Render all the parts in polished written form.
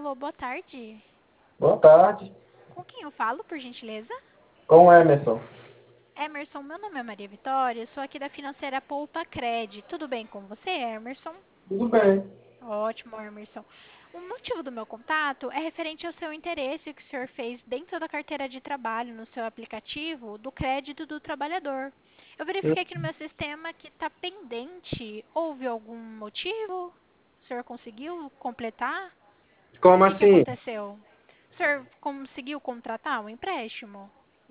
Alô, boa tarde. Boa tarde. Com quem eu falo, por gentileza? Com o Emerson. Emerson, meu nome é Maria Vitória, eu sou aqui da financeira Poupa Cred. Tudo bem com você, Emerson? Tudo bem. Ótimo, Emerson. O motivo do meu contato é referente ao seu interesse que o senhor fez dentro da carteira de trabalho no seu aplicativo do crédito do trabalhador. Eu verifiquei aqui no meu sistema que está pendente. Houve algum motivo? O senhor conseguiu completar? O Como que assim? aconteceu? O senhor conseguiu contratar um empréstimo?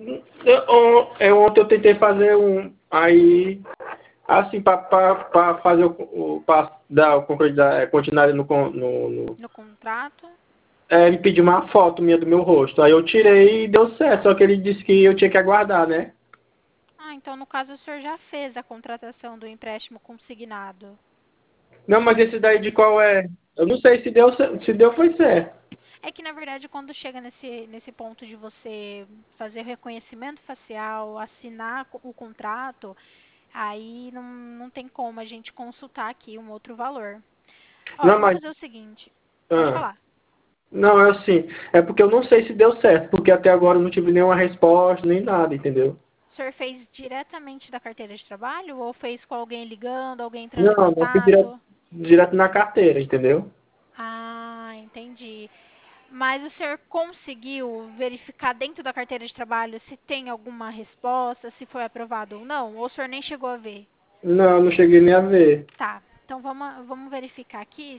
Ontem eu tentei fazer um. Aí, assim, para fazer para dar continuidade No contrato? ele pediu uma foto minha do meu rosto. Aí eu tirei e deu certo. Só que ele disse que eu tinha que aguardar, né? Ah, então no caso o senhor já fez a contratação do empréstimo consignado. Não, mas esse daí de qual é? Eu não sei se deu foi certo. É que na verdade quando chega nesse ponto de você fazer o reconhecimento facial, assinar o contrato, aí não tem como a gente consultar aqui um outro valor. Ó, eu Não, vou mas. fazer o seguinte. Pode Ah, falar. não, é assim. É porque eu não sei se deu certo. Porque até agora eu não tive nenhuma resposta, nem nada, entendeu? O senhor fez diretamente da carteira de trabalho ou fez com alguém ligando, alguém entrando em Não, eu fui direto, contato? direto na carteira, entendeu? Ah, entendi. Mas o senhor conseguiu verificar dentro da carteira de trabalho se tem alguma resposta, se foi aprovado ou não? Ou o senhor nem chegou a ver? Não, não cheguei nem a ver. Tá, então vamos verificar aqui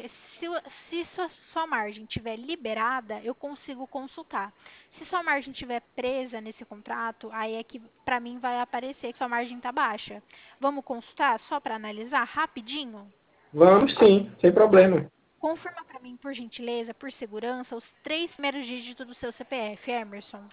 se sua margem estiver liberada, eu consigo consultar. Se sua margem estiver presa nesse contrato, aí é que para mim vai aparecer que sua margem está baixa. Vamos consultar só para analisar rapidinho? Vamos sim, sem Tá. problema. Confirma para mim, por gentileza, por segurança, os 3 primeiros dígitos do seu CPF, Emerson.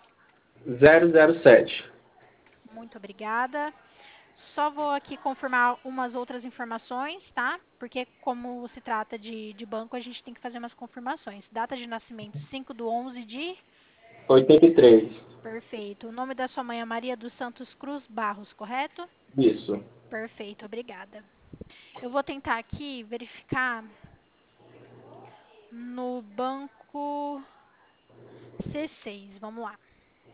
007. Muito obrigada. Só vou aqui confirmar umas outras informações, tá? Porque como se trata de banco, a gente tem que fazer umas confirmações. Data de nascimento 5/11 de... 83. Perfeito. O nome da sua mãe é Maria dos Santos Cruz Barros, correto? Isso. Perfeito, obrigada. Eu vou tentar aqui verificar no banco C6. Vamos lá.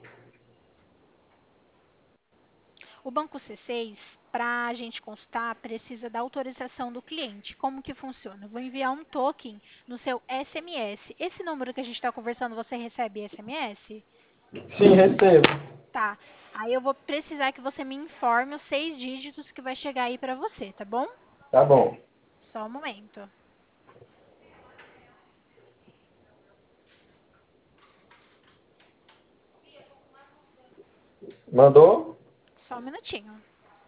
O banco C6, para a gente consultar, precisa da autorização do cliente. Como que funciona? Eu vou enviar um token no seu SMS. Esse número que a gente está conversando, você recebe SMS? Sim, recebo. Tá. Aí eu vou precisar que você me informe os 6 dígitos que vai chegar aí para você, tá bom? Tá bom. Só um momento. Mandou? Só um minutinho.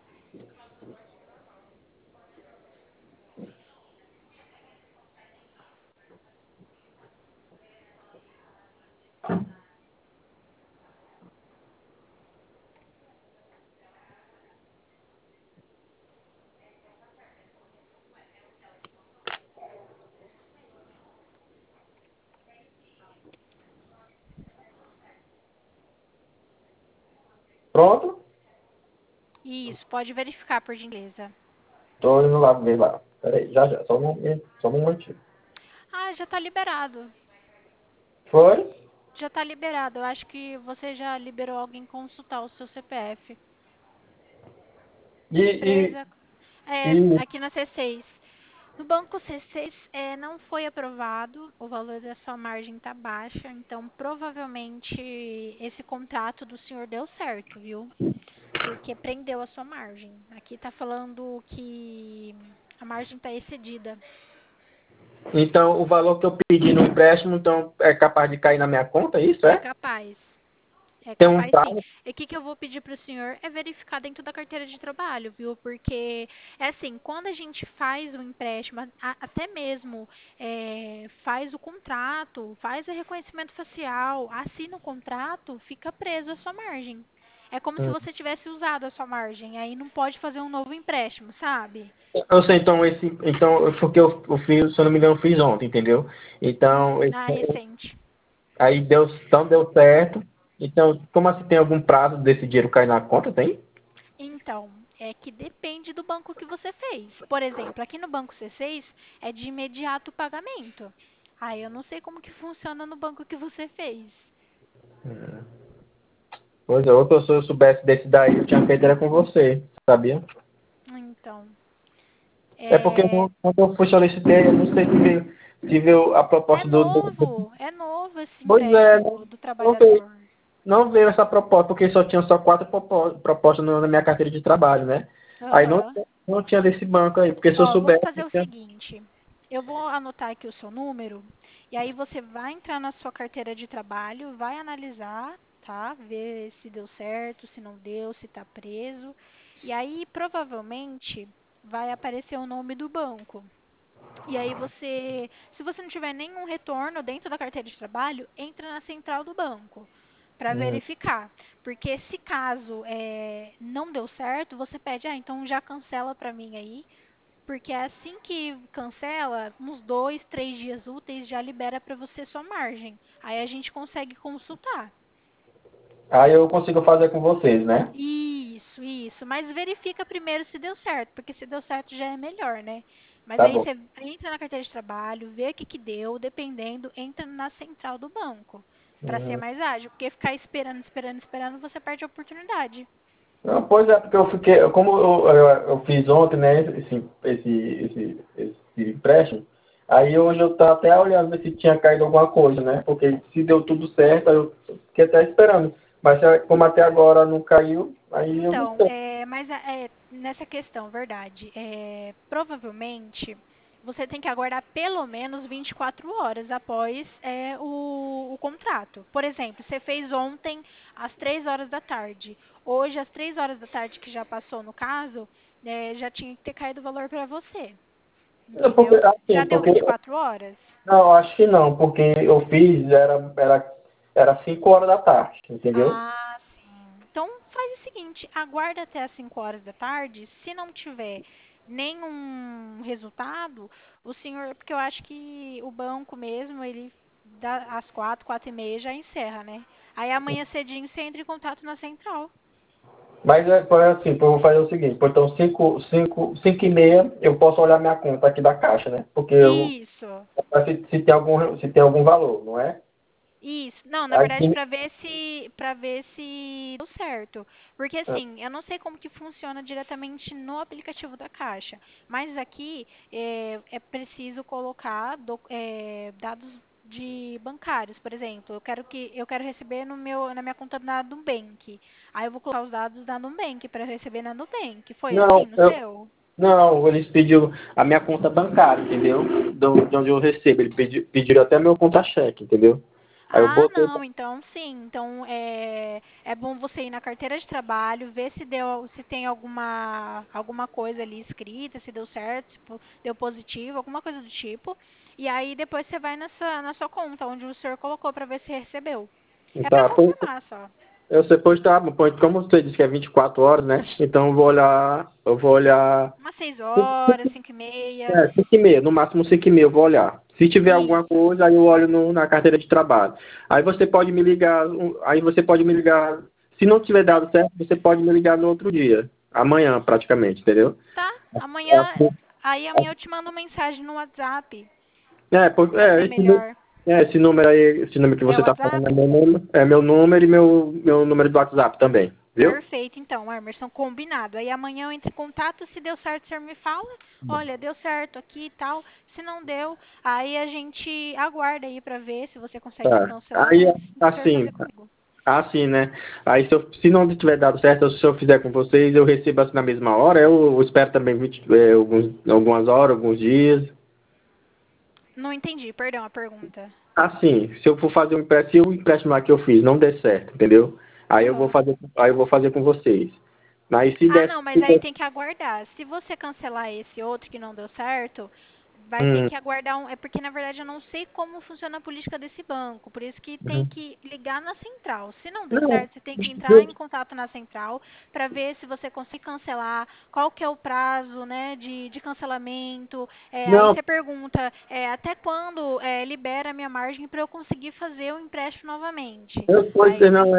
Pronto? Isso, pode verificar, por gentileza. Tô indo lá ver lá. Peraí, já, já. Só um momentinho. Ah, já está liberado. Foi? Já está liberado. Eu acho que você já liberou alguém consultar o seu CPF. E, e, Empresa. É, e aqui na C6. No banco C6 não foi aprovado, o valor da sua margem está baixa, então provavelmente esse contrato do senhor deu certo, viu? Porque prendeu a sua margem. Aqui está falando que a margem está excedida. então o valor que eu pedi no empréstimo então é capaz de cair na minha conta, é isso, É é? capaz. É Tem um capaz sim. prazo? E o que eu vou pedir para o senhor é verificar dentro da carteira de trabalho, viu? Porque é assim, quando a gente faz o empréstimo, até mesmo faz o contrato, faz o reconhecimento facial, assina o contrato, fica preso a sua margem. É como se Hum. você tivesse usado a sua margem, aí não pode fazer um novo empréstimo, sabe? Eu sei, então, porque eu fiz, se eu não me engano, eu fiz ontem, entendeu? Então, Recente. aí deu certo. Então, como assim tem algum prazo desse dinheiro cair na conta, tem? Então, é que depende do banco que você fez. Por exemplo, aqui no banco C6 é de imediato pagamento. Ah, eu não sei como que funciona no banco que você fez. Pois é, outra pessoa eu soubesse desse daí, eu tinha feito era com você, sabia? Então, É porque é, quando eu fui solicitei, eu não sei se veio a proposta é novo esse Pois é, empréstimo do não veio, trabalhador. não veio essa proposta, porque só tinha só 4 propostas na minha carteira de trabalho, né? Aí Aham. não tinha desse banco aí, porque se eu Ó, vamos soubesse. fazer o seguinte. Eu vou anotar aqui o seu número e aí você vai entrar na sua carteira de trabalho, vai analisar, tá? Ver se deu certo, se não deu, se tá preso. E aí provavelmente vai aparecer o nome do banco. E aí você, se você não tiver nenhum retorno dentro da carteira de trabalho, entra na central do banco para Hum. verificar. Porque se caso não deu certo, você pede, então já cancela para mim aí, porque é assim que cancela, uns 2, 3 dias úteis já libera para você sua margem. Aí a gente consegue consultar. Aí eu consigo fazer com vocês, né? Isso, isso. Mas verifica primeiro se deu certo, porque se deu certo já é melhor, né? Mas Tá aí bom. você entra na carteira de trabalho, vê o que que deu, dependendo, entra na central do banco, para ser Uhum. mais ágil, porque ficar esperando, esperando, esperando, você perde a oportunidade. Não, pois é, porque eu fiquei, como eu fiz ontem, né, esse empréstimo, aí hoje eu estava até olhando ver se tinha caído alguma coisa, né? Porque se deu tudo certo, aí eu fiquei até esperando. Mas como até agora não caiu, aí eu não Então, sei. mas nessa questão, verdade, provavelmente você tem que aguardar pelo menos 24 horas após o contrato. Por exemplo, você fez ontem às 3 horas da tarde. Hoje, às 3 horas da tarde, que já passou no caso, já tinha que ter caído o valor para você. Porque, Entendeu? Já assim, deu porque, 24 horas? não, acho que não, porque eu fiz, era 5 horas da tarde, entendeu? Ah, sim. Então faz o seguinte, aguarda até as 5 horas da tarde. Se não tiver nenhum resultado, o senhor, porque eu acho que o banco mesmo, ele dá às 4, 4:30 já encerra, né? Aí amanhã cedinho você entra em contato na central. Mas assim, eu vou fazer o seguinte, então 5h30 eu posso olhar minha conta aqui da Caixa, né? Porque Isso. se tem algum valor, não é? Isso. Não, na Aí, verdade, para ver se deu certo. Porque assim, eu não sei como que funciona diretamente no aplicativo da Caixa, mas aqui é preciso colocar dados de bancários, por exemplo. Eu quero receber na minha conta da Nubank. Aí eu vou colocar os dados da Nubank para receber na Nubank. Foi assim não, no seu? não, eles pediram a minha conta bancária, entendeu? De onde eu recebo. Eles pediram até meu conta-cheque, entendeu? Aí eu Ah, botei. não, então sim. Então é bom você ir na carteira de trabalho, ver se tem alguma coisa ali escrita, se deu certo, se deu positivo, alguma coisa do tipo. E aí depois você vai na sua conta, onde o senhor colocou para ver se recebeu. É para Tá, confirmar só. eu sei, pois tá, pois como você disse que é 24 horas, né? Então eu vou olhar. Umas 6 horas, 5:30. 5h30, no máximo 5h30 eu vou olhar. Se tiver alguma Isso. coisa, aí eu olho na carteira de trabalho. Aí você pode me ligar, se não tiver dado certo, você pode me ligar no outro dia. Amanhã, praticamente, entendeu? Tá? Amanhã eu te mando mensagem no WhatsApp. É, Vai ser melhor. esse número aí, esse número que É você o está falando WhatsApp? é meu número e meu número do WhatsApp também, viu? Perfeito, então, Emerson, combinado. Aí amanhã eu entro em contato, se deu certo, o senhor me fala, olha, deu certo aqui e tal. Se não deu, aí a gente aguarda aí pra ver se você consegue Tá. cancelar Aí, antes do senhor assim, fazer comigo. assim, né? Aí se não tiver dado certo, se eu fizer com vocês, eu recebo assim na mesma hora, eu espero também algumas horas, alguns dias. Não entendi, perdão a pergunta. Assim, se eu for fazer se o empréstimo lá que eu fiz não der certo, entendeu? Aham. Aí eu vou fazer com vocês. Aí se Ah, der, não, mas se aí der tem que aguardar. Se você cancelar esse outro que não deu certo, vai ter hum, que aguardar É porque, na verdade, eu não sei como funciona a política desse banco. Por isso que tem uhum. que ligar na central. Se não deu Não, certo, você tem que entrar em contato na central para ver se você consegue cancelar, qual que é o prazo, né, de cancelamento. Aí não, você pergunta, até quando libera a minha margem para eu conseguir fazer o empréstimo novamente. eu, pois, Aí, não, é.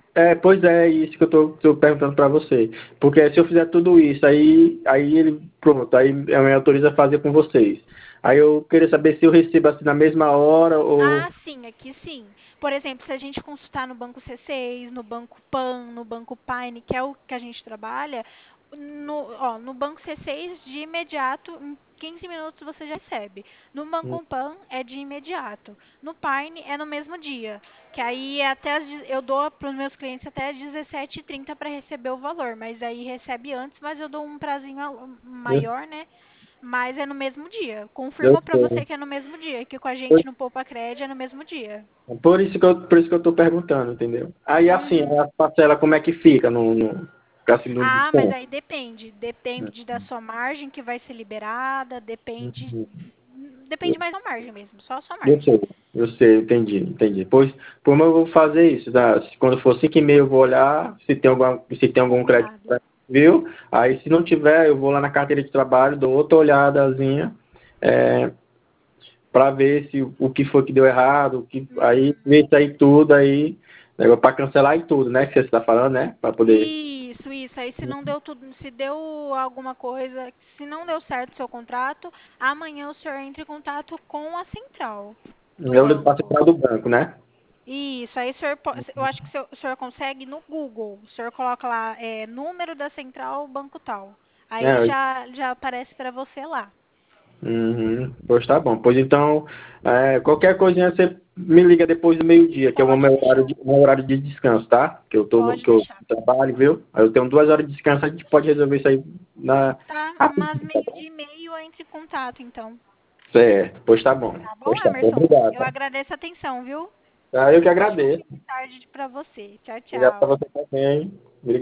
Pois é, isso que eu tô perguntando para você. Porque se eu fizer tudo isso, aí ele, pronto, aí me autoriza a fazer com vocês. Aí eu queria saber se eu recebo assim na mesma hora ou... Ah, sim, aqui sim. Por exemplo, se a gente consultar no Banco C6, no Banco Pan, no Banco Paine, que é o que a gente trabalha, no Banco C6, de imediato, em 15 minutos você já recebe. No Banco Pan é de imediato. No Paine é no mesmo dia. Que aí eu dou para os meus clientes até às 17h30 para receber o valor. Mas aí recebe antes, mas eu dou um prazinho Eu, maior, né? Mas é no mesmo dia. eu Confirma pra você sei. que é no mesmo dia, que com a gente no Poupa Cred é no mesmo dia. Por isso que eu tô perguntando, entendeu? Aí assim, Uhum. a parcela como é que fica no assim, no Ah, mas desconto? aí depende. Depende da sua margem que vai ser liberada, depende. Depende mais da margem mesmo, só a sua Eu margem. sei, eu sei, entendi. Pois, como eu vou fazer isso? Quando for 5h30 eu vou olhar se tem algum crédito, Combinado. viu? Aí se não tiver, eu vou lá na carteira de trabalho, dou outra olhadazinha, para ver se o que foi que deu errado, aí Uhum. ver isso aí tudo aí, para cancelar e tudo, né? Que você está falando, né? Para poder. Isso. Aí se não deu tudo, se deu alguma coisa, se não deu certo o seu contrato, amanhã o senhor entra em contato com a central do Eu ligo para a banco. central do banco, né? Isso, aí o senhor, eu acho que o senhor consegue no Google. O senhor coloca lá, número da central, banco tal. Aí É, já aparece para você lá. uhum. Pois tá bom. Pois então, qualquer coisinha você me liga depois do meio-dia, que é o Pode deixar, meu horário de descanso, tá? pode Que eu deixar. trabalho, viu? Aí eu tenho 2 horas de descanso, a gente pode resolver isso aí na. Tá, Rápido, umas tá meio bom? dia e meio eu entro em contato, então. Certo, pois tá bom. Tá bom, Pois tá bom. Emerson? Obrigado, Eu tá? agradeço a atenção, viu? Tá, eu que Ótima agradeço. fim de tarde para você. Tchau, Obrigado pra tchau. você também. Obrigado.